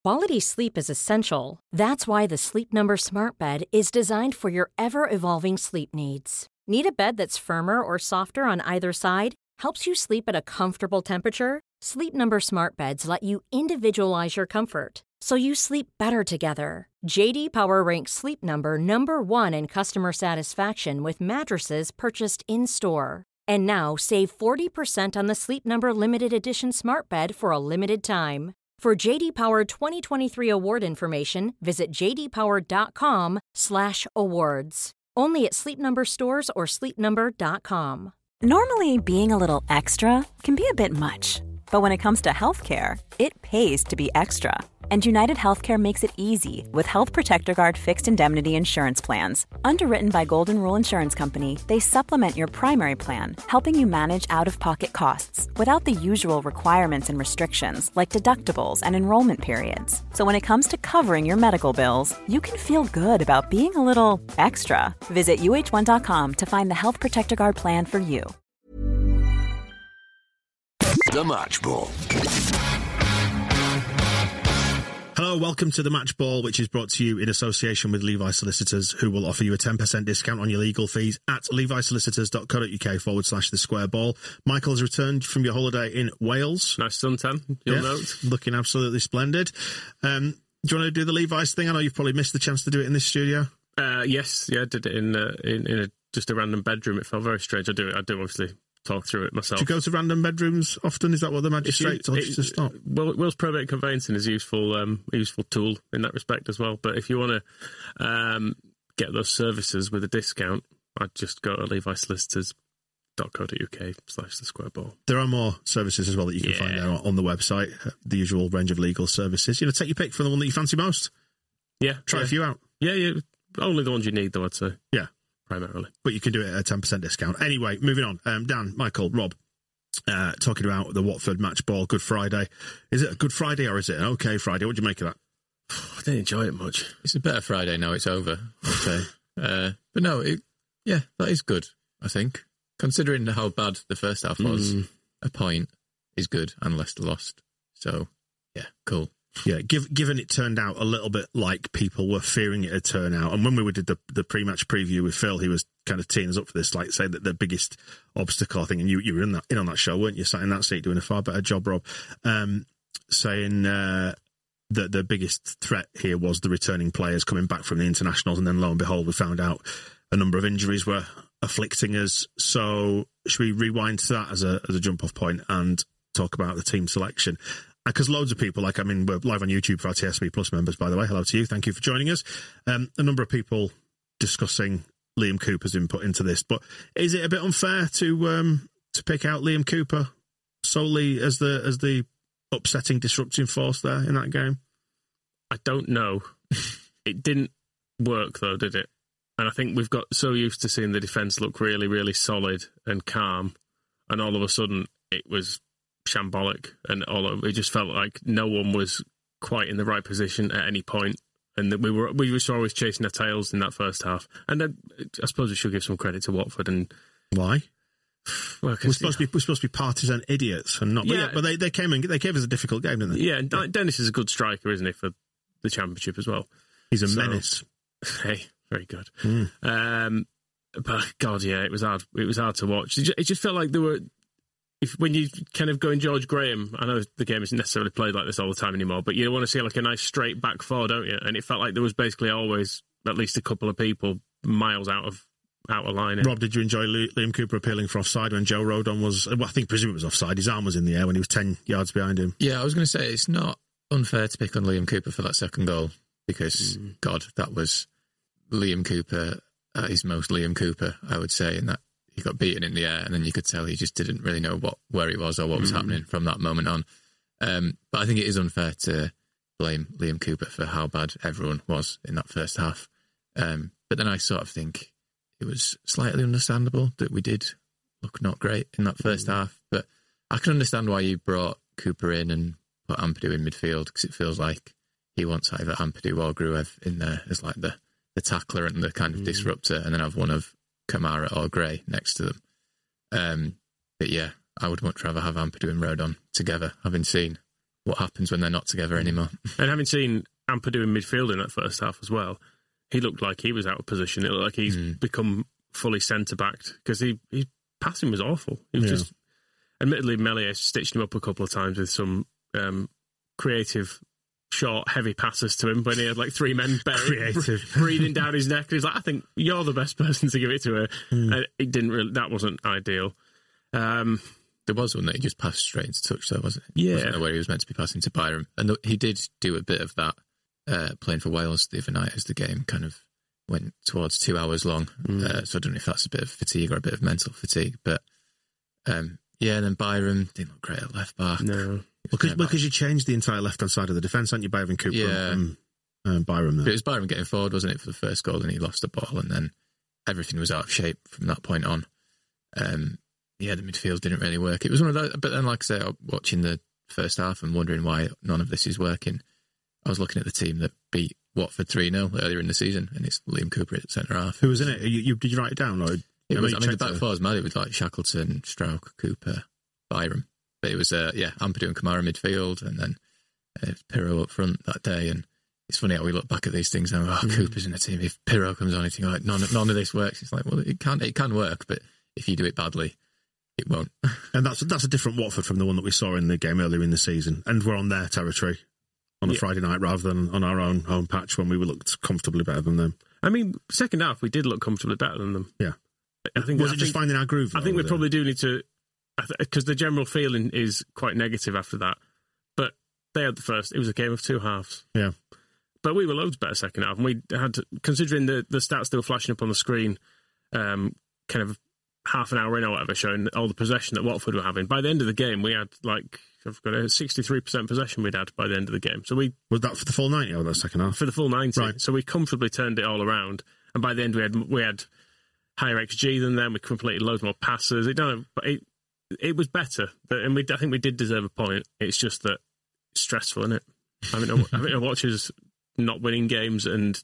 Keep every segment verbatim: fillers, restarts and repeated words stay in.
Quality sleep is essential. That's why the Sleep Number Smart Bed is designed for your ever-evolving sleep needs. Need a bed that's firmer or softer on either side? Helps you sleep at a comfortable temperature? Sleep Number Smart Beds let you individualize your comfort, so you sleep better together. J D Power ranks Sleep Number number one in customer satisfaction with mattresses purchased in-store. And now, save forty percent on the Sleep Number Limited Edition Smart Bed for a limited time. For J D Power twenty twenty-three award information, visit j d power dot com slash awards. Only at Sleep Number stores or sleep number dot com. Normally, being a little extra can be a bit much. But when it comes to healthcare, it pays to be extra. And United Healthcare makes it easy with Health Protector Guard fixed indemnity insurance plans. Underwritten by Golden Rule Insurance Company, they supplement your primary plan, helping you manage out-of-pocket costs without the usual requirements and restrictions like deductibles and enrollment periods. So when it comes to covering your medical bills, you can feel good about being a little extra. Visit U H one dot com to find the Health Protector Guard plan for you. The Match Ball. Hello, welcome to the Match Ball, which is brought to you in association with Levi Solicitors, who will offer you a ten percent discount on your legal fees at levi solicitors dot co dot uk forward slash the square ball. Michael has returned from your holiday in Wales. Nice suntan, you'll yeah, note. Looking absolutely splendid. Um, do you want to do the Levi's thing? I know you've probably missed the chance to do it in this studio. Uh, yes, yeah, I did it in, uh, in, in a, just a random bedroom. It felt very strange. I do it. I do obviously talk through it myself. Do you go to random bedrooms often? Is that what the magistrate told you to stop? Well, Will's probate conveyancing is a useful, um, a useful tool in that respect as well. But if you want to um, get those services with a discount, I'd just go to levi solicitors dot co dot uk slash the square ball. There are more services as well that you can yeah. find out on the website. The usual range of legal services. You know, take your pick from the one that you fancy most. Yeah, try yeah. a few out. Yeah, yeah. Only the ones you need, though, I'd say. Yeah. Primarily. But you can do it at a ten percent discount. Anyway, moving on. Um, Dan, Michael, Rob, uh, talking about the Watford match ball, Good Friday. Is it a Good Friday or is it an okay Friday? What do you make of that? I didn't enjoy it much. It's a better Friday now it's over, I'd say. uh, but no, it, yeah, that is good, I think. Considering how bad the first half was, mm. a point is good and Leicester lost. So, yeah, cool. Yeah, give, given it turned out a little bit like people were fearing it would turn out. And when we did the, the pre-match preview with Phil, he was kind of teeing us up for this, like saying that the biggest obstacle, I think, and you, you were in that in on that show, weren't you? Sat in that seat doing a far better job, Rob, um, saying uh, that the biggest threat here was the returning players coming back from the internationals. And then lo and behold, we found out a number of injuries were afflicting us. So should we rewind to that as a, as a jump-off point and talk about the team selection? Because loads of people, like, I mean, we're live on YouTube for our T S B Plus members, by the way. Hello to you. Thank you for joining us. Um, a number of people discussing Liam Cooper's input into this. But is it a bit unfair to um, to pick out Liam Cooper solely as the as the upsetting, disrupting force there in that game? I don't know. It didn't work, though, did it? And I think we've got so used to seeing the defence look really, really solid and calm. And all of a sudden, it was shambolic, and all of it just felt like no one was quite in the right position at any point, and that we were we were always chasing our tails in that first half. And then I suppose we should give some credit to Watford. And why? Well, we're supposed to be we're supposed to be partisan idiots and not. But, yeah, yeah, but they they came and they gave us a difficult game, didn't they? Yeah, and yeah. Dennis is a good striker, isn't he, for the Championship as well? He's a so, menace. Hey, very good. Mm. Um, but God, yeah, it was hard. It was hard to watch. It just, it just felt like there were. If, when you kind of go in George Graham, I know the game isn't necessarily played like this all the time anymore, but you want to see like a nice straight back four, don't you? And it felt like there was basically always at least a couple of people miles out of out of line. Rob, did you enjoy Liam Cooper appealing for offside when Joe Rodon was, well, I think presumably it was offside, his arm was in the air when he was ten yards behind him? Yeah, I was going to say, it's not unfair to pick on Liam Cooper for that second goal, because, mm. God, that was Liam Cooper at his most Liam Cooper, I would say, in that he got beaten in the air, and then you could tell he just didn't really know what where he was or what was mm. happening from that moment on. Um, but I think it is unfair to blame Liam Cooper for how bad everyone was in that first half. Um, but then I sort of think it was slightly understandable that we did look not great in that first mm. half. But I can understand why you brought Cooper in and put Ampadu in midfield, because it feels like he wants either Ampadu or Gruev in there as like the, the tackler and the kind of mm. disruptor, and then have one of Kamara or Gray next to them. Um, but yeah, I would much rather have Ampadu and Rodon together, having seen what happens when they're not together anymore. And having seen Ampadu in midfield in that first half as well, he looked like he was out of position. It looked like he's mm. become fully centre-backed because he, his passing was awful. He was yeah. just, admittedly, Meslier stitched him up a couple of times with some um, creative, short, heavy passes to him when he had like three men buried, breathing down his neck. He's like, I think you're the best person to give it to her. Mm. Uh, it didn't really, that wasn't ideal. Um, There was one that he just passed straight into touch, though, wasn't it? Yeah. Wasn't where he was meant to be passing to Byram. And th- he did do a bit of that uh, playing for Wales the other night as the game kind of went towards two hours long. Mm. Uh, so I don't know if that's a bit of fatigue or a bit of mental fatigue. But um, yeah, and then Byram didn't look great at left back. No. Because well, you changed the entire left-hand side of the defence, hadn't you, Byram Cooper yeah. and um, Byram there? But it was Byram getting forward, wasn't it, for the first goal, and he lost the ball, and then everything was out of shape from that point on. Um Yeah, the midfield didn't really work. It was one of those, but then, like I say, watching the first half and wondering why none of this is working, I was looking at the team that beat Watford three nil earlier in the season, and it's Liam Cooper at centre half. Who was in it? You, you, did you write it down? Or, it I was, mean, I mean the back four was mad. It was like Shackleton, Strauch, Cooper, Byram. But it was, uh, yeah, Ampadu and Kamara midfield, and then uh, Pirro up front that day. And it's funny how we look back at these things and, oh, mm. Cooper's in the team. If Pirro comes on, you think, like, none, none of this works. It's like, well, it can, it can work, but if you do it badly, it won't. And that's that's a different Watford from the one that we saw in the game earlier in the season. And we're on their territory on a yeah. Friday night rather than on our own home patch when we looked comfortably better than them. I mean, second half, we did look comfortably better than them. Yeah. I think, Was I it just think, finding our groove? I think we there? probably do need to, because the general feeling is quite negative after that. But they had the first, it was a game of two halves. Yeah. But we were loads better second half. And we had, to, considering the, the stats that were flashing up on the screen, um, kind of half an hour in or whatever, showing all the possession that Watford were having. By the end of the game, we had like, I've got a sixty-three percent possession we'd had by the end of the game. So we Was that for the full ninety or the second half? For the full ninety. Right. So we comfortably turned it all around. And by the end, we had we had higher X G than them. We completed loads more passes. It, no, it, it was better. And we, I think we did deserve a point. It's just that it's stressful, isn't it? Having to, having to watch us not winning games, and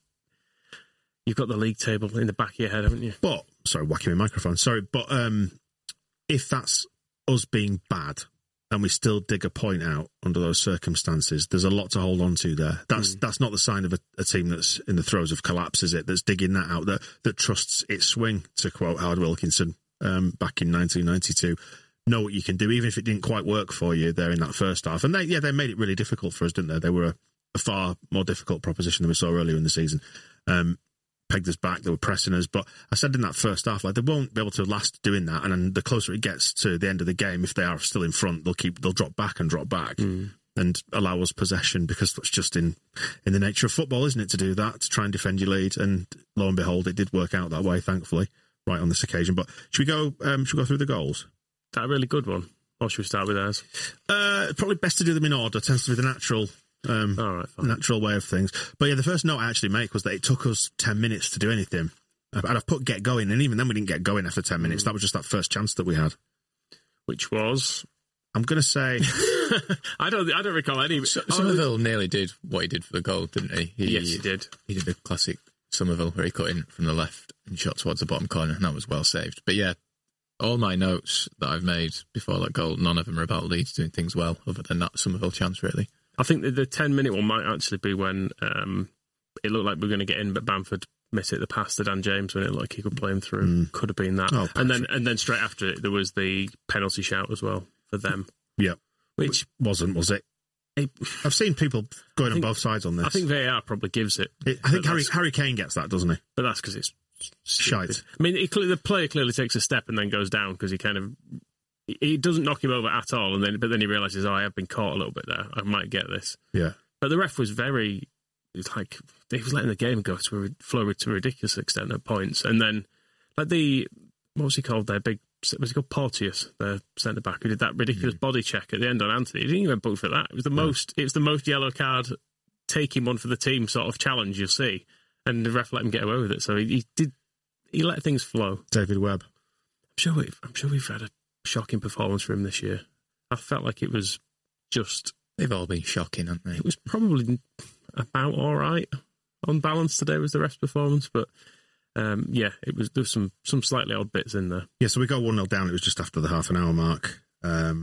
you've got the league table in the back of your head, haven't you? But, sorry, whacking my microphone, sorry, but um, if that's us being bad and we still dig a point out under those circumstances, there's a lot to hold on to there. That's mm. that's not the sign of a, a team that's in the throes of collapse, is it? That's digging that out, that, that trusts its swing, to quote Howard Wilkinson um, back in nineteen ninety-two. Know what you can do, even if it didn't quite work for you there in that first half. And they, yeah, they made it really difficult for us, didn't they? They were a, a far more difficult proposition than we saw earlier in the season. Um, pegged us back, they were pressing us. But I said in that first half, like, they won't be able to last doing that. And then the closer it gets to the end of the game, if they are still in front, they'll keep they'll drop back and drop back mm. and allow us possession, because that's just in in the nature of football, isn't it, to do that, to try and defend your lead. And lo and behold, it did work out that way, thankfully, right on this occasion. But should we go? Um, should we go through the goals? That a really good one, or should we start with ours? Uh, probably best to do them in order. Tends to be the natural. Um, All right, fine. Natural way of things. But yeah, the first note I actually make was that it took us ten minutes to do anything. And I've put get going, and even then we didn't get going after ten minutes. Mm. That was just that first chance that we had. Which was? I'm going to say... I don't I don't recall any... So, Somerville nearly did what he did for the goal, didn't he? he? Yes, he did. He did the classic Somerville where he cut in from the left and shot towards the bottom corner, and that was well saved. But yeah, all my notes that I've made before that goal, none of them are about Leeds doing things well, other than that Somerville chance, really. I think that the ten-minute one might actually be when um, it looked like we were going to get in, but Bamford missed it, the pass to Dan James when it looked like he could play him through. Mm. Could have been that. Oh, and then and then straight after it, there was the penalty shout as well for them. Yeah. Which wasn't, was it? it I've seen people going think, on both sides on this. I think V A R probably gives it. it I think Harry, Harry Kane gets that, doesn't he? But that's because it's stupid. Shite. I mean, he, the player clearly takes a step and then goes down because he kind of... He doesn't knock him over at all, and then but then he realises, oh, I have been caught a little bit there. I might get this. Yeah. But the ref was very, it's like, he was letting the game go to a, flow to a ridiculous extent at points. And then, like the, what was he called there? Big, was he called Porteous, the centre-back, who did that ridiculous mm. body check at the end on Anthony. He didn't even book for that. It was the no. most, it was the most yellow card, taking one for the team sort of challenge you'll see. And the ref let him get away with it. So he, he did, he let things flow. David Webb. I'm sure we've, I'm sure we've had a shocking performance for him this year. I felt like it was just... They've all been shocking, haven't they? It was probably about all right on balance today was the ref's performance, but um, yeah, it was. There was some some slightly odd bits in there. Yeah, so we got one nil down. It was just after the half an hour mark. Um,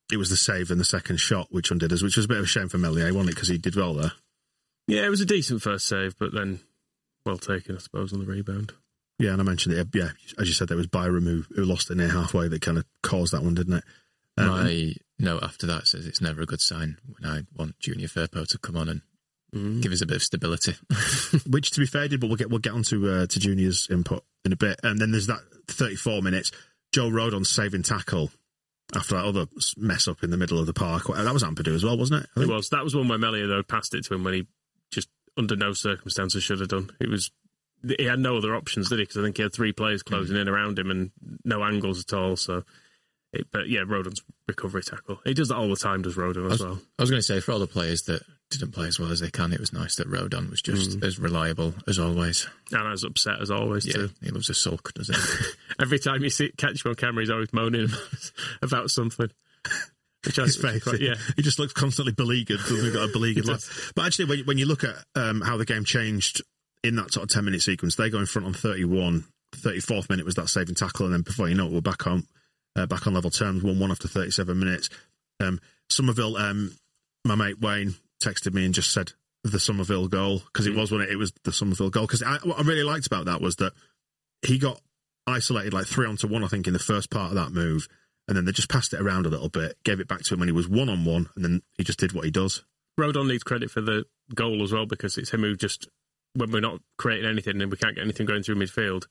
it was the save and the second shot which undid us, which was a bit of a shame for Meslier, wasn't it? Because he did well there. Yeah, it was a decent first save, but then well taken, I suppose, on the rebound. Yeah, and I mentioned it. Yeah, as you said, there was Byram who, who lost it near halfway that kind of caused that one, didn't it? Um, My note after that says it's never a good sign when I want Junior Firpo to come on and mm. give us a bit of stability. Which, to be fair, did, but we'll get we'll get on to, uh, to Junior's input in a bit. And then there's that thirty-four minutes, Joe Rodon's saving tackle after that other mess up in the middle of the park. That was Ampadu as well, wasn't it? It was. That was one where Meslier, though, passed it to him when he just, under no circumstances, should have done. It was... He had no other options, did he? Because I think he had three players closing mm. in around him and no angles at all. So, it, but yeah, Rodon's recovery tackle. He does that all the time, does Rodon as I was, well. I was going to say, for all the players that didn't play as well as they can, it was nice that Rodon was just mm. as reliable as always. And as upset as always, yeah, too. He loves a sulk, doesn't he? Every time you see, catch him on camera, he's always moaning about something. Which His face, quite, yeah. He just looks constantly beleaguered. We've got a beleaguered laugh. But actually, when, when you look at um, how the game changed in that sort of ten-minute sequence, they go in front on thirty-one. thirty-fourth minute was that saving tackle, and then before you know it, we're back on uh, back on level terms, one one after thirty-seven minutes. Um, Somerville, um, my mate Wayne texted me and just said the Somerville goal, because it was when it, it was the Somerville goal. Because what I really liked about that was that he got isolated like three onto one, I think, in the first part of that move, and then they just passed it around a little bit, gave it back to him when he was one-on-one, and then he just did what he does. Rodon needs credit for the goal as well, because it's him who just, when we're not creating anything and we can't get anything going through midfield,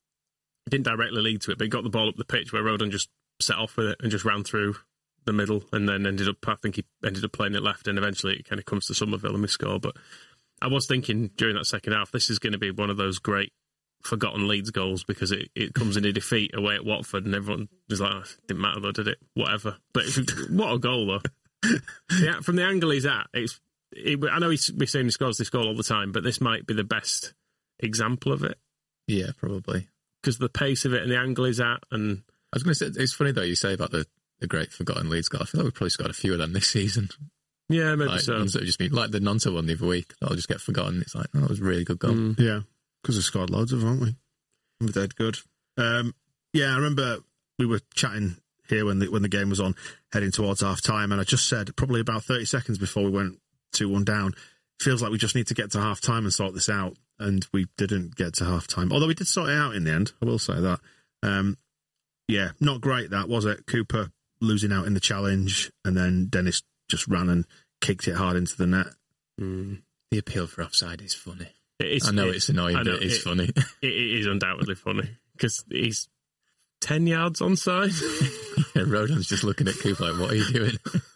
it didn't directly lead to it, but he got the ball up the pitch where Rodon just set off with it and just ran through the middle and then ended up, I think he ended up playing it left, and eventually it kind of comes to Somerville and we score. But I was thinking during that second half, this is going to be one of those great forgotten Leeds goals, because it, it comes in a defeat away at Watford and everyone is like, oh, it didn't matter though, did it? Whatever. But if, what a goal though. Yeah, from the angle he's at, it's it, I know he's, we're saying he scores this goal all the time, but this might be the best example of it. Yeah, probably. Because the pace of it and the angle he's at. And I was going to say, it's funny though, you say about the, the great forgotten Leeds goal. I feel like we've probably scored a few of them this season. Yeah, maybe like, so. Ones that have just been, like the Nonto one the other week, that'll just get forgotten. It's like, oh, that was a really good goal. Mm. Yeah, because we've scored loads of them, haven't we? We're dead good. Um, yeah, I remember we were chatting here when the, when the game was on, heading towards half time, and I just said probably about thirty seconds before we went two one down, feels like we just need to get to half time and sort this out, and we didn't get to half time, although we did sort it out in the end, I will say that. Um, yeah, not great that, was it? Cooper losing out in the challenge, and then Dennis just ran and kicked it hard into the net. Mm. The appeal for offside is funny. It is, I know it, it's annoying, know, but it's it, funny. It, it is undoubtedly funny, because he's ten yards onside. Yeah, Rodon's just looking at Cooper like, what are you doing?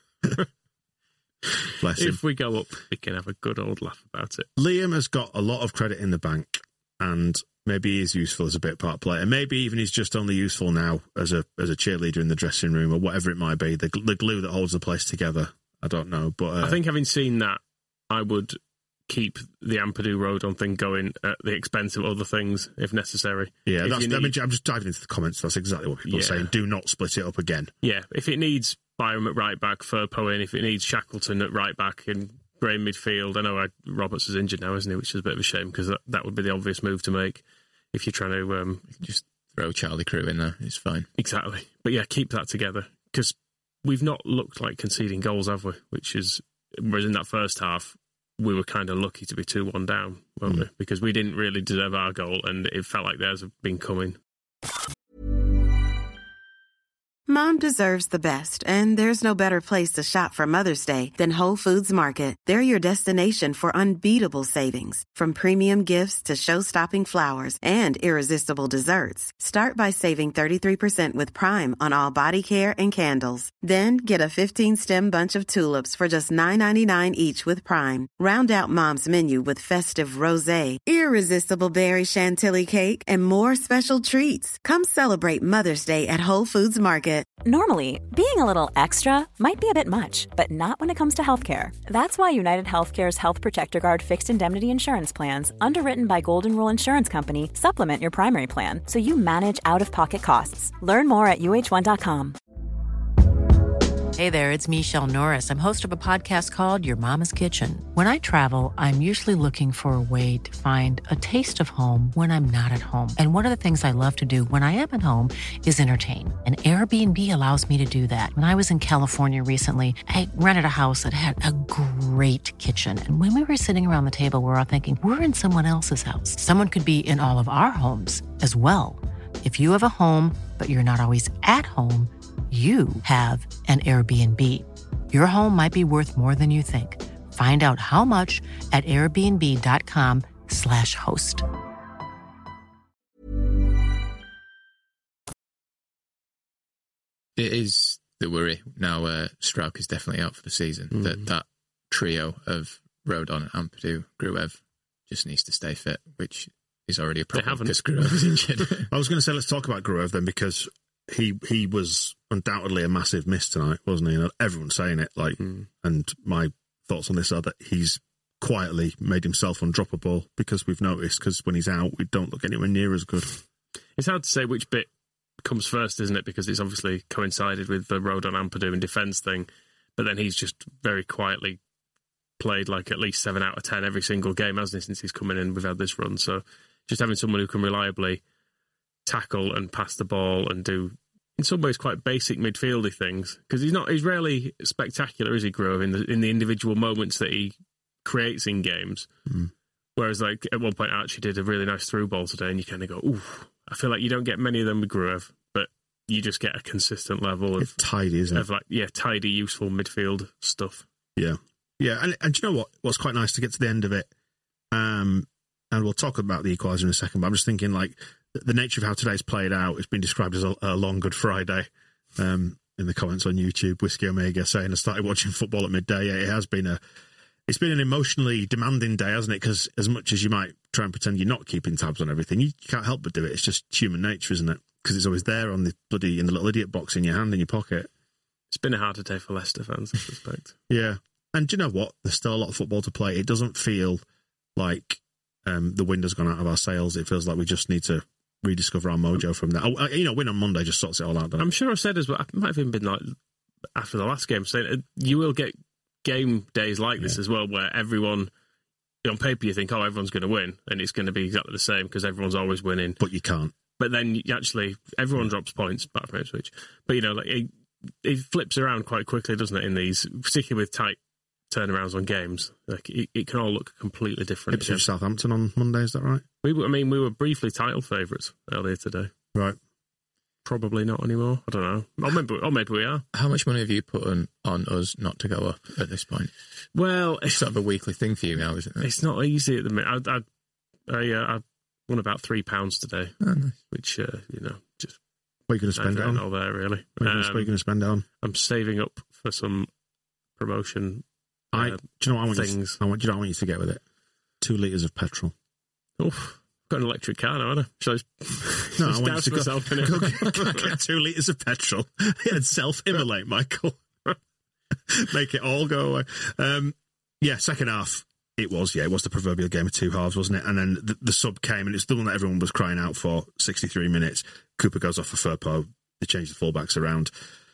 Bless him. If we go up, we can have a good old laugh about it. Liam has got a lot of credit in the bank, and maybe he is useful as a bit part player. Maybe even he's just only useful now as a as a cheerleader in the dressing room or whatever it might be. The, the glue that holds the place together. I don't know, but uh, I think having seen that, I would keep the Ampadu Rodon thing going at the expense of other things if necessary. Yeah, if that's, need, I mean, I'm just diving into the comments. That's exactly what people yeah. are saying. Do not split it up again. Yeah, if it needs Byram at right back, Firpo in, if it needs Shackleton at right back and Gray midfield. I know I, Roberts is injured now, isn't he? Which is a bit of a shame, because that, that would be the obvious move to make if you're trying to um, just throw Charlie Crew in there. It's fine. Exactly. But yeah, keep that together, because we've not looked like conceding goals, have we? Which is, whereas in that first half, we were kind of lucky to be two one down, weren't mm. we? Because we didn't really deserve our goal, and it felt like theirs had been coming. Mom deserves the best, and there's no better place to shop for Mother's Day than Whole Foods Market. They're your destination for unbeatable savings, from premium gifts to show-stopping flowers and irresistible desserts. Start by saving thirty-three percent with Prime on all body care and candles. Then get a fifteen-stem bunch of tulips for just nine ninety-nine each with Prime. Round out Mom's menu with festive rosé, irresistible berry chantilly cake, and more special treats. Come celebrate Mother's Day at Whole Foods Market. Normally, being a little extra might be a bit much, but not when it comes to healthcare. That's why United Healthcare's Health Protector Guard fixed indemnity insurance plans, underwritten by Golden Rule Insurance Company, supplement your primary plan so you manage out-of-pocket costs. Learn more at U H one dot com. Hey there, it's Michelle Norris. I'm host of a podcast called Your Mama's Kitchen. When I travel, I'm usually looking for a way to find a taste of home when I'm not at home. And one of the things I love to do when I am at home is entertain. And Airbnb allows me to do that. When I was in California recently, I rented a house that had a great kitchen. And when we were sitting around the table, we were all thinking, we're in someone else's house. Someone could be in all of our homes as well. If you have a home, but you're not always at home, you have an Airbnb. Your home might be worth more than you think. Find out how much at airbnb.com slash host. It is the worry now. Uh, Strauch is definitely out for the season. Mm. That that trio of Rodon, Ampadu, Gruev just needs to stay fit, which is already a problem because Gruev is injured. I was going to say, let's talk about Gruev then, because he he was undoubtedly a massive miss tonight, wasn't he? Everyone's saying it, like, mm. and my thoughts on this are that he's quietly made himself undroppable because we've noticed, because when he's out, we don't look anywhere near as good. It's hard to say which bit comes first, isn't it? Because it's obviously coincided with the Rodon Ampadu and defence thing, but then he's just very quietly played like at least seven out of ten every single game, hasn't he, since he's coming in. We've had this run, so just having someone who can reliably tackle and pass the ball and do, in some ways, quite basic midfieldy things, because he's not, he's rarely spectacular, is he, Grove, in the in the individual moments that he creates in games. Mm. Whereas, like, at one point, Archie did a really nice through ball today, and you kind of go, ooh, I feel like you don't get many of them with Gruev, but you just get a consistent level of it's tidy, isn't it? Of like, yeah, tidy, useful midfield stuff. Yeah, yeah, and and do you know what? What's quite nice to get to the end of it, um, and we'll talk about the equaliser in a second. But I'm just thinking, like, the nature of how today's played out has been described as a, a long Good Friday. Um, in the comments on YouTube, Whiskey Omega saying, I started watching football at midday. Yeah, it has been a, it's been an emotionally demanding day, hasn't it? Because as much as you might try and pretend you're not keeping tabs on everything, you can't help but do it. It's just human nature, isn't it? Because it's always there on the bloody, in the little idiot box in your hand, in your pocket. It's been a harder day for Leicester fans, I suspect. Yeah. And do you know what? There's still a lot of football to play. It doesn't feel like um, the wind has gone out of our sails. It feels like we just need to rediscover our mojo from that. Oh, you know, win on Monday just sorts it all out. I'm sure I said as well, I might have even been like, after the last game, saying you will get game days like this yeah. as well, where everyone, on paper, you think, oh, everyone's going to win, and it's going to be exactly the same because everyone's always winning. But you can't. But then you actually, everyone yeah. drops points, apart from Ipswich. But, you know, like it, it flips around quite quickly, doesn't it, in these, particularly with tight turnarounds on games. Like it, it can all look completely different. Ipswich Southampton on Monday, is that right? We were, I mean, we were briefly title favourites earlier today. Right. Probably not anymore. I don't know. Or maybe, or maybe we are. How much money have you put on, on us not to go up at this point? Well, it's sort of a weekly thing for you now, isn't it? It's not easy at the minute. I, I, I, uh, I won about three pounds today, oh, nice. which uh, you know, just what are you going to spend it on? All there, really. What are you um, going to spend it on? I'm saving up for some promotion. I, uh, do you know what I want? Things. You to, I want, do you know what I want you to get with it? Two litres of petrol. Oof. Got an electric car now, haven't I? Shall I no, I want you to go, myself in it? Go, go, go get two litres of petrol and self-immolate, Michael. Make it all go away. Um, yeah, second half, it was, yeah, it was the proverbial game of two halves, wasn't it? And then the, the sub came, and it's the one that everyone was crying out for, sixty-three minutes. Cooper goes off for Firpo. They change the fullbacks around.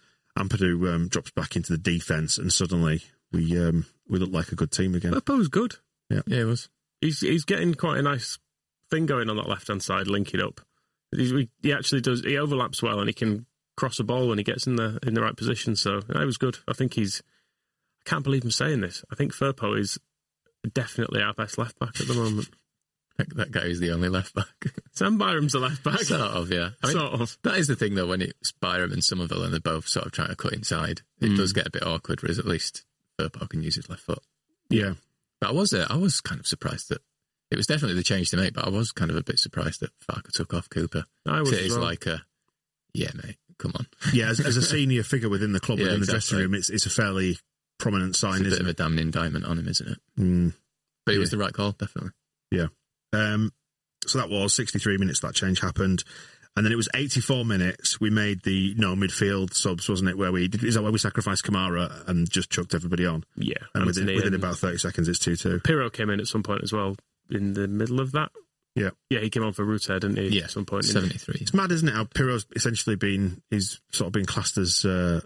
Ampadu um, drops back into the defence, and suddenly we um, we look like a good team again. Firpo's good. Yeah, yeah, it was. He's, he's getting quite a nice thing going on that left-hand side, link it up. He, he actually does, he overlaps well, and he can cross a ball when he gets in the in the right position, so it was good. I think he's, I can't believe I'm saying this, I think Firpo is definitely our best left-back at the moment. That, that guy is the only left-back. Sam Byram's the left-back. Sort of, yeah. I mean, sort of. That is the thing, though, when it's Byram and Somerville and they're both sort of trying to cut inside, it mm. does get a bit awkward, whereas at least Firpo can use his left foot. Yeah. But I was, uh, I was kind of surprised that it was definitely the change to make, but I was kind of a bit surprised that Farke took off Cooper. I was. It is well. like a, yeah, mate, come on. Yeah, as, as a senior figure within the club, yeah, within exactly. the dressing room, it's it's a fairly prominent sign, it's a isn't bit it? of a damning indictment on him, isn't it? Mm. But it yeah. was the right call, definitely. Yeah. Um, so that was sixty-three minutes that change happened. And then it was eighty-four minutes. We made the no midfield subs, wasn't it? Where we did, is that where we sacrificed Kamara and just chucked everybody on? Yeah. And within, within about thirty seconds, it's two two. Pirro came in at some point as well in the middle of that. Yeah. Yeah, he came on for Ruter, didn't he? Yeah. At some point. seventy-three. It's mad, isn't it? How Pirro's essentially been, he's sort of been classed as uh,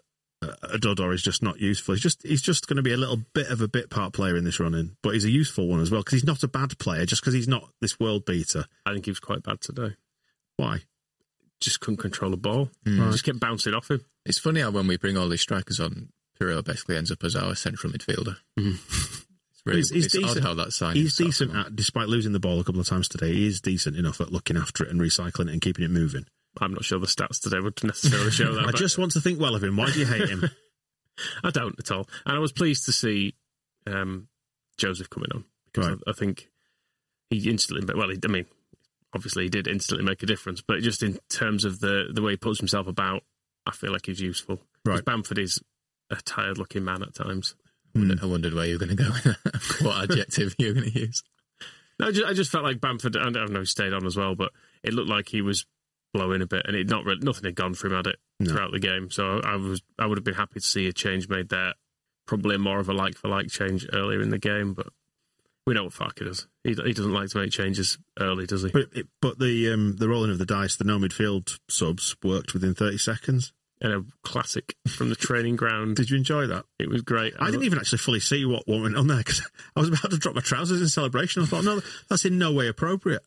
a dud or is just not useful. He's just he's just going to be a little bit of a bit part player in this run-in, but he's a useful one as well because he's not a bad player just because he's not this world beater. I think he was quite bad today. Why? Just couldn't control the ball. Mm. Just kept bouncing off him. It's funny how when we bring all these strikers on, Pirlo basically ends up as our central midfielder. Mm. It's really he's, he's it's decent. odd how that sign. He's decent at, despite losing the ball a couple of times today. He is decent enough at looking after it and recycling it and keeping it moving. I'm not sure the stats today would necessarily show that. I just want to think well of him. Why do you hate him? I don't at all. And I was pleased to see um, Joseph coming on because Right. I, I think he instantly, well, he, I mean, obviously he did instantly make a difference, but just in terms of the, the way he puts himself about, I feel like he's useful. Right. Bamford is a tired-looking man at times. Mm. I wondered where you were going to go with that. What adjective you were going to use. No, I just, I just felt like Bamford, I don't know, he stayed on as well, but it looked like he was blowing a bit, and it not really, nothing had gone for him at it No. throughout the game. So I was I would have been happy to see a change made there. Probably more of a like for like change earlier in the game, but we know what Farke does. He he doesn't like to make changes early, does he? But, it, but the um, the rolling of the dice, the no midfield subs worked within thirty seconds. And a classic from the training ground. Did you enjoy that? It was great. I didn't even actually fully see what, what went on there because I was about to drop my trousers in celebration. I thought, no, that's in no way appropriate.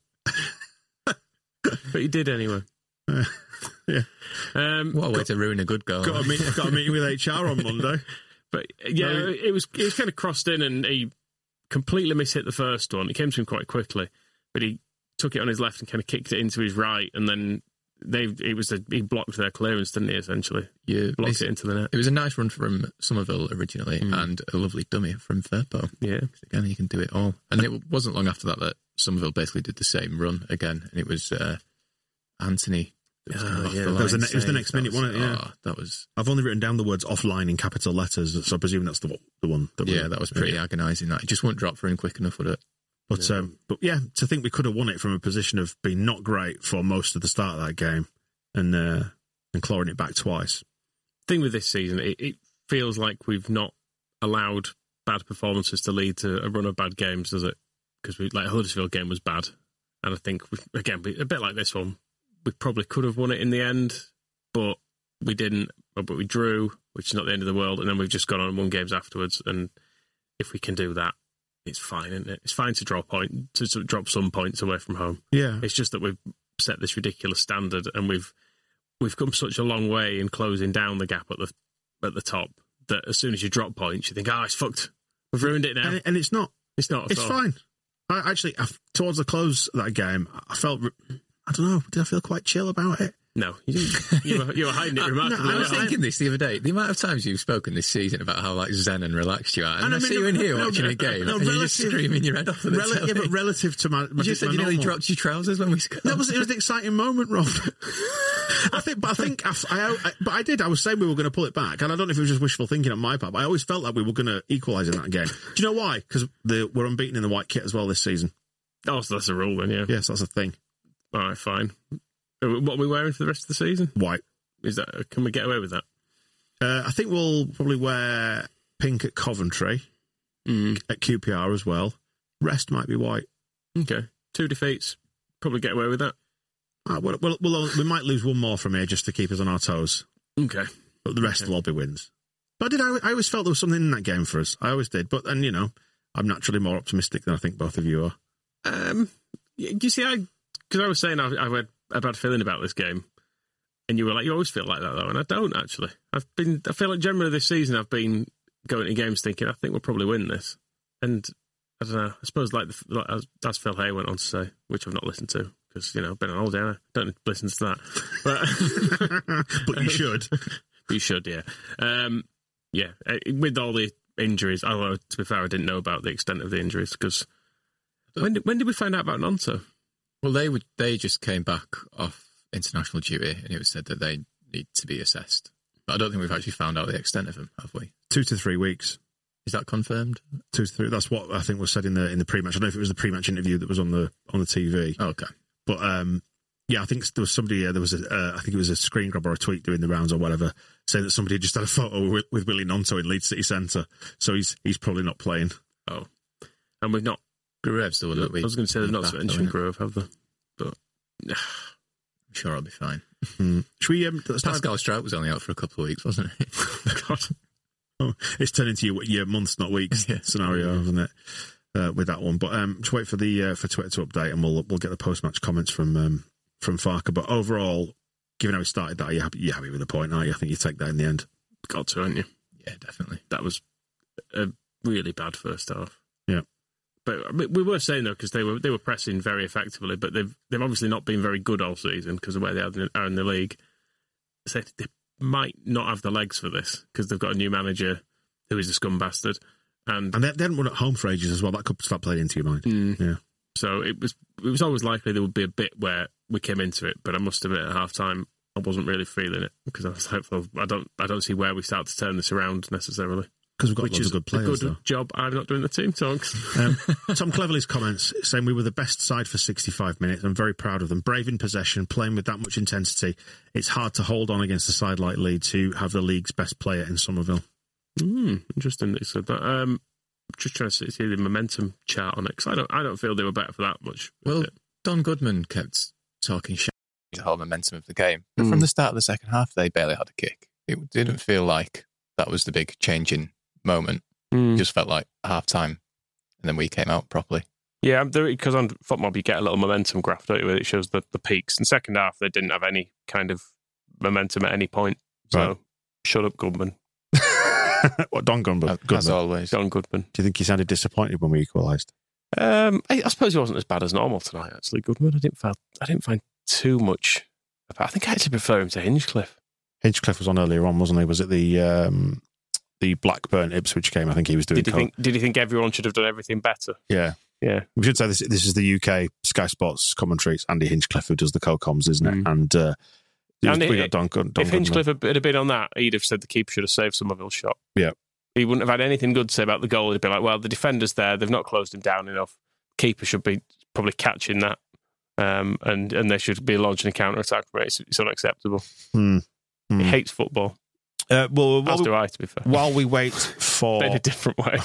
But he did anyway. Uh, yeah. Um, What a way to ruin a good goal. Got a, meet, got a meeting with H R on Monday. But yeah, No, it was it was kind of crossed in, and he completely mishit the first one. It came to him quite quickly, but he took it on his left and kind of kicked it into his right, and then they it was a, he blocked their clearance, didn't he? Essentially, You blocked it into the net. It was a nice run from Somerville originally, Mm. and a lovely dummy from Firpo. Yeah, Again, he can do it all. And it wasn't long after that that Somerville basically did the same run again, and it was uh, Anthony. that was Oh, kind of off yeah, the that was the line ne- it was the save. next That minute, wasn't it? Yeah. oh, that was I've only written down the words offline in capital letters, so I presume that's the, the one. That yeah, we- that was pretty yeah. agonising. That it just wouldn't drop for him quick enough, would it? But, um, but yeah, to think we could have won it from a position of being not great for most of the start of that game and uh, and clawing it back twice. thing with this season, it, it feels like we've not allowed bad performances to lead to a run of bad games, does it? Because we like Huddersfield game was bad, and I think we, again we, a bit like this one, we probably could have won it in the end, but we didn't. But we drew, which is not the end of the world, and then we've just gone on and won games afterwards. And if we can do that, it's fine, isn't it? It's fine to draw point to, to drop some points away from home. Yeah, It's just that we've set this ridiculous standard, and we've we've come such a long way in closing down the gap at the at the top that as soon as you drop points, you think, "Ah, oh, it's fucked. We've ruined it now." and, and it's not. It's not. at It's all. fine. I actually, I, towards the close of that game, I felt. I don't know. Did I feel quite chill about it? No, you didn't. You were, you were hiding it Uh, remarkably no, I was well. thinking this the other day. The amount of times you've spoken this season about how like zen and relaxed you are, and, And I, I mean, see you in no, here no, watching no, a game, no, and you're just relative- screaming your head off to the Rel- telly. yeah, but relative to my, my You just said my you nearly normal- dropped your trousers when we scored. That was it was an exciting moment, Rob. I think, but I think, I, I, I, but I did. I was saying we were going to pull it back, and I don't know if it was just wishful thinking on my part. But I always felt like we were going to equalise in that game. Do you know why? Because we're unbeaten in the white kit as well this season. Oh, so that's a rule then, yeah. Yes, that's a thing. All right, fine. Uh, What are we wearing for the rest of the season? White. Is that? Can we get away with that? Uh, I think we'll probably wear pink at Coventry, Mm. at Q P R as well. Rest might be white. Okay, two defeats. Probably get away with that. Ah, well, well, well, we might lose one more from here just to keep us on our toes, Okay. but the rest Okay. will all be wins. But I did. I, I always felt there was something in that game for us. I always did. But and you know, I'm naturally more optimistic than I think both of you are. Um, y- you see, I because I was saying I, I had a bad feeling about this game, and you were like, "You always feel like that, though," and I don't actually. I've been, I feel like generally this season I've been going to games thinking I think we'll probably win this, and I don't know. I suppose like, the, like as, as Phil Hay went on to say, which I've not listened to because you know I've been on holiday. I don't listen to that, but But you should. you should, yeah, um, yeah. uh, With all the injuries, although to be fair, I didn't know about the extent of the injuries because when did, when did we find out about Nonto? Well, they would. They just came back off international duty, and it was said that they need to be assessed. But I don't think we've actually found out the extent of them, have we? Two to three weeks. Is that confirmed? Two to three. That's what I think was said in the in the pre-match. I don't know if it was the pre-match interview that was on the on the T V. Oh, okay. But um, yeah, I think there was somebody. Uh, there was a. Uh, I think it was a screen grab or a tweet doing the rounds or whatever, saying that somebody had just had a photo with, with Willie Nonto in Leeds City Centre. So he's he's probably not playing. Oh, and we've not. Grev's the one that we. I was going to say they've not back, mentioned though, Grove, have they? But innit? Sure, I'll be fine. Mm. Should we? Um, start Pascal Strout was only out for a couple of weeks, wasn't it? God. Oh, it's turned into your, your months, not weeks yeah. scenario, hasn't it? Uh, with that one, but um, just wait for the uh, for Twitter to update, and we'll we'll get the post match comments from um, from Farke. But overall, given how he started that, are you happy? You happy with the point? Are you? I think you take that in the end. Got to, aren't you? Yeah, definitely. That was a really bad first half. Yeah, but we were saying though, because they were they were pressing very effectively, but they've they've obviously not been very good all season because of where they are in the league. So they might not have the legs for this because they've got a new manager who is a scum bastard, and and they, they hadn't won at home for ages as well. That could start playing into your mind. Mm. Yeah. So it was it was always likely there would be a bit where we came into it, but I must admit at half time I wasn't really feeling it because I was like, well, I don't I don't see where we start to turn this around necessarily. Because we've got Which loads is of good players. A good though. job I'm not doing the team talks. Um, Tom Cleverley's comments saying we were the best side for sixty-five minutes. I'm very proud of them. Brave in possession, playing with that much intensity. It's hard to hold on against a side like Leeds who have the league's best player in Somerville. Mm, interesting that you said that. Um, just trying to see the momentum chart on it because I don't, I don't feel they were better for that much. Well, Don Goodman kept talking shit the whole momentum of the game, but Mm. from the start of the second half, they barely had a kick. It didn't feel like that was the big changing moment. Mm. It just felt like half time, and then we came out properly. Yeah, because on FotMob you get a little momentum graph, don't you? Where it shows the, the peaks. In the second half, they didn't have any kind of momentum at any point. So, Right. Shut up, Goodman. What, Don Goodman? As Goodman. always. John Goodman. Do you think he sounded disappointed when we equalised? Um, I, I suppose he wasn't as bad as normal tonight. Actually, Goodman. I didn't find I didn't find too much. I think I actually prefer him to Hinchcliffe. Hinchcliffe was on earlier on, wasn't he? Was it the um, the Blackburn Ipswich game? I think he was doing. Did you co- think? Did you think everyone should have done everything better? Yeah. Yeah. We should say this. This is the U K Sky Sports commentary. It's Andy Hinchcliffe who does the co-coms, isn't it? Mm. And uh, it was- And we it- got Don, Don If Goodman. Hinchcliffe had had been on that, he'd have said the keeper should have saved Somerville's shot. Yeah. He wouldn't have had anything good to say about the goal. He'd be like, well, the defender's there. They've not closed him down enough. Keeper should be probably catching that. Um, and, and they should be launching a counter-attack from it. It's, it's unacceptable. Hmm. Hmm. He hates football. Uh, well, As while, do I, to be fair. while we wait for... But in a different way.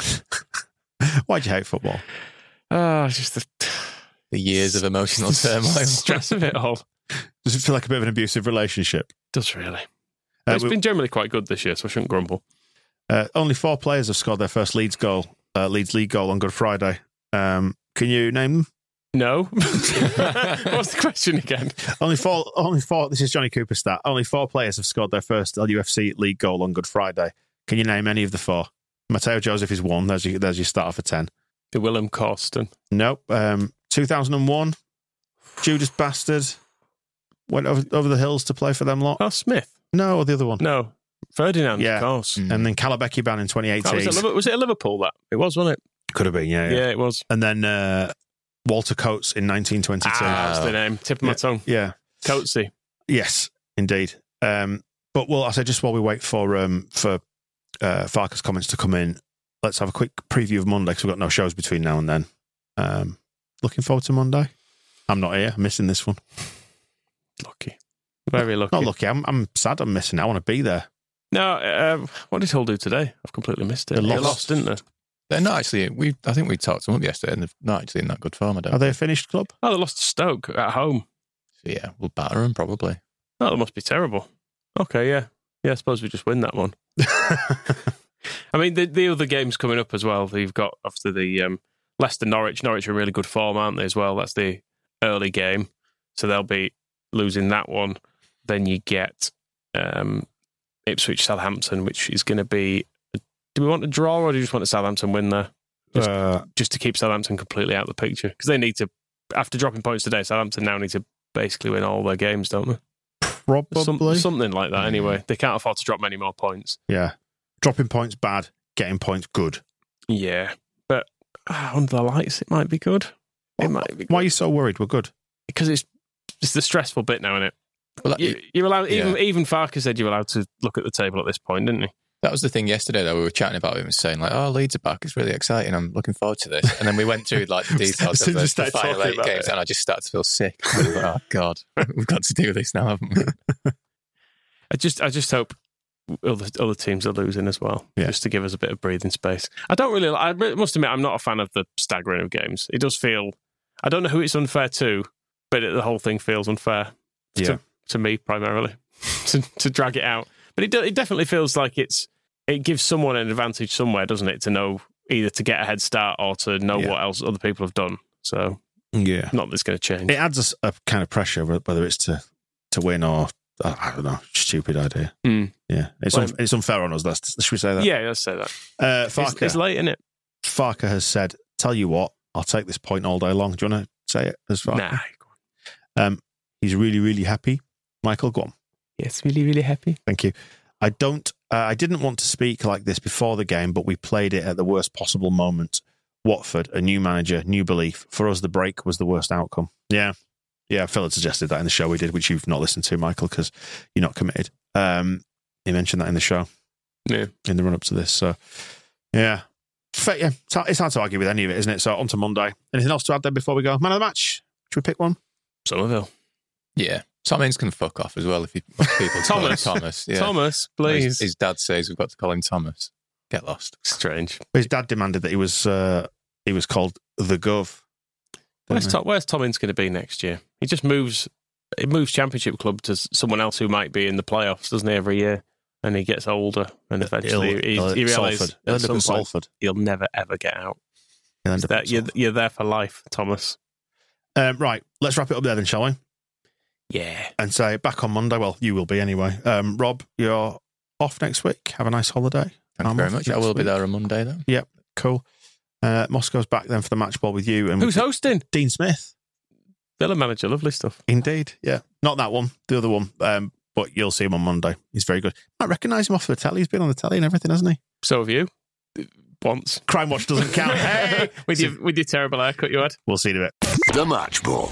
Why do you hate football? Oh, just the, The years of emotional turmoil. stress of it all. Does it feel like a bit of an abusive relationship? Does really. Uh, It's we- been generally quite good this year, so I shouldn't grumble. Uh, only four players have scored their first Leeds goal, uh, Leeds league goal on Good Friday. Um, can you name them? No. What's the question again? Only four. Only four. This is Johnny Cooper's stat. Only four players have scored their first L U F C league goal on Good Friday. Can you name any of the four? Mateo Joseph is one. There's your, there's your start for ten. The Willem Corsten. Nope. Um, two thousand one, Judas Bastard went over, over the hills to play for them lot. Oh, Smith. No, the other one. No. Ferdinand, Yeah. of course. Mm. And then Calabeki ban in twenty Oh, eighteen. was, it Liverpool, was it a Liverpool, that? It was, wasn't it? Could have been, yeah, Yeah, yeah. it was. And then uh, Walter Coates in nineteen twenty-two. Ah, that's the name. Tip of my Yeah. tongue. Yeah. Coatsy. Yes, indeed. Um, but well, I say just while we wait for um, for uh, Farke's comments to come in, let's have a quick preview of Monday because we've got no shows between now and then. Um, looking forward to Monday. I'm not here. I'm missing this one. Lucky. Very lucky. Not lucky. I'm, I'm sad. I'm missing. I want to be there. No, um, what did Hull do today? I've completely missed it. They They lost. lost, didn't they? They're not actually. We I think we talked to them up yesterday, and they're not actually in that good form. I don't. Are they a finished club? Oh, they lost to Stoke at home. So yeah, we'll batter them probably. Oh, that must be terrible. Okay, yeah. Yeah, I suppose we just win that one. I mean, the, the other games coming up as well. You've got, obviously, the um, Leicester Norwich. Norwich are in really good form, aren't they, as well? That's the early game. So they'll be losing that one. Then you get um, Ipswich Southampton, which is going to be. Do we want a draw or do you just want a Southampton win there? Just, Uh, just to keep Southampton completely out of the picture. Because they need to, after dropping points today, Southampton now need to basically win all their games, don't they? probably. Some, something like that, anyway. They can't afford to drop many more points. Yeah. Dropping points bad. Getting points good. Yeah. But uh, under the lights, it might be good. It might be good. Why are you so worried? We're good. Because it's, it's the stressful bit now, isn't it? Well, that, You, you're allowed, yeah. even even Farke said you're allowed to look at the table at this point, didn't he? that was the thing yesterday though. We were chatting about it and saying like, "Oh, Leeds are back. It's really exciting. I'm looking forward to this." And then we went through like the details As soon of the, as you the started final talking eight about games, it. and I just started to feel sick. I was like, oh God, we've got to do this now, haven't we? I just I just hope other other teams are losing as well, Yeah. just to give us a bit of breathing space. I don't really. I must admit, I'm not a fan of the staggering of games. It does feel. I don't know who it's unfair to, but it, the whole thing feels unfair. Yeah. to, to me primarily, to, to drag it out. But it, do, it definitely feels like it's it gives someone an advantage somewhere, doesn't it? To know either to get a head start or to know Yeah. what else other people have done. So Yeah. not that it's going to change. It adds a, a kind of pressure, whether it's to, to win or, uh, I don't know, stupid idea. Mm. Yeah. It's, Well, un, it's unfair on us. That's, should we say that? Yeah, let's say that. Uh, It's, Farker, it's late, isn't it? Farker has said, tell you what, I'll take this point all day long. Do you want to say it as Farker? Nah. Um, he's really, really happy. Michael, go on. Yes, really, really happy. Thank you. I don't. Uh, I didn't want to speak like this before the game, but we played it at the worst possible moment. Watford, a new manager, new belief. For us, the break was the worst outcome. Yeah, yeah. Phil had suggested that in the show we did, which you've not listened to, Michael, because you're not committed. Um, he mentioned that in the show. Yeah, in the run up to this. So, yeah, Fa- yeah. It's hard, it's hard to argue with any of it, isn't it? So on to Monday. Anything else to add there before we go? Man of the match. Should we pick one? Somerville. Yeah. Tommins can fuck off as well if you want people to call him Thomas. Thomas. Yeah. Thomas, please. His, his dad says we've got to call him Thomas. Get lost. Strange. His dad demanded that he was uh, he was called the Gov. Where's, Tom, where's Tommins going to be next year? He just moves. He moves Championship club to someone else who might be in the playoffs, doesn't he? Every year, and he gets older, and eventually He'll- he, he'll- he realizes Salford. He'll at end up some at point Salford. he'll never ever get out. He'll end up That, at you're, Salford. you're there for life, Thomas. Um, right, let's wrap it up there then, shall we? Yeah. And say back on Monday. Well, you will be anyway. Um, Rob, you're off next week. Have a nice holiday. Thank I'm you very off much. I next will be week. there on Monday, though. Yep, cool. Uh, Moscow's back then for the match ball with you. And Who's with hosting? Dean Smith. Villa manager. Lovely stuff. Indeed, yeah. Not that one, the other one. Um, but you'll see him on Monday. He's very good. I recognise him off the telly. He's been on the telly and everything, hasn't he? So have you. Once. Crime Watch doesn't count. Hey! with your with your terrible haircut you had. We'll see you in a bit. The Match Ball.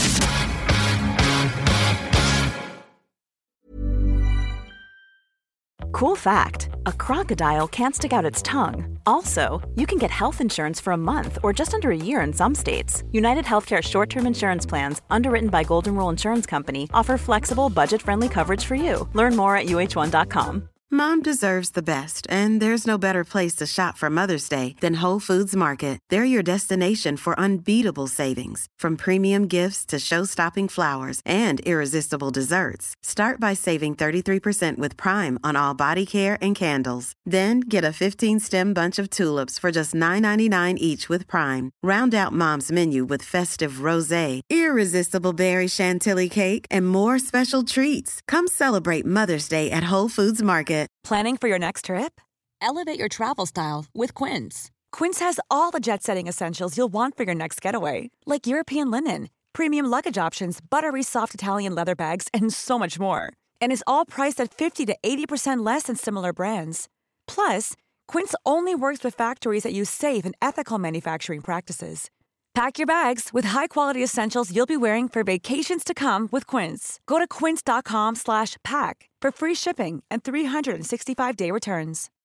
Cool fact, a crocodile can't stick out its tongue. Also, you can get health insurance for a month or just under a year in some states. United Healthcare short-term insurance plans, underwritten by Golden Rule Insurance Company, offer flexible, budget-friendly coverage for you. Learn more at U H one dot com. Mom deserves the best, and there's no better place to shop for Mother's Day than Whole Foods Market. They're your destination for unbeatable savings, from premium gifts to show-stopping flowers and irresistible desserts. Start by saving thirty-three percent with Prime on all body care and candles. Then get a fifteen-stem bunch of tulips for just nine ninety-nine each with Prime. Round out Mom's menu with festive rosé, irresistible berry chantilly cake, and more special treats. Come celebrate Mother's Day at Whole Foods Market. Planning for your next trip? Elevate your travel style with Quince. Quince has all the jet-setting essentials you'll want for your next getaway, like European linen, premium luggage options, buttery soft Italian leather bags, and so much more. And is all priced at fifty to eighty percent less than similar brands. Plus, Quince only works with factories that use safe and ethical manufacturing practices. Pack your bags with high-quality essentials you'll be wearing for vacations to come with Quince. Go to quince.com slash pack for free shipping and three sixty-five day returns.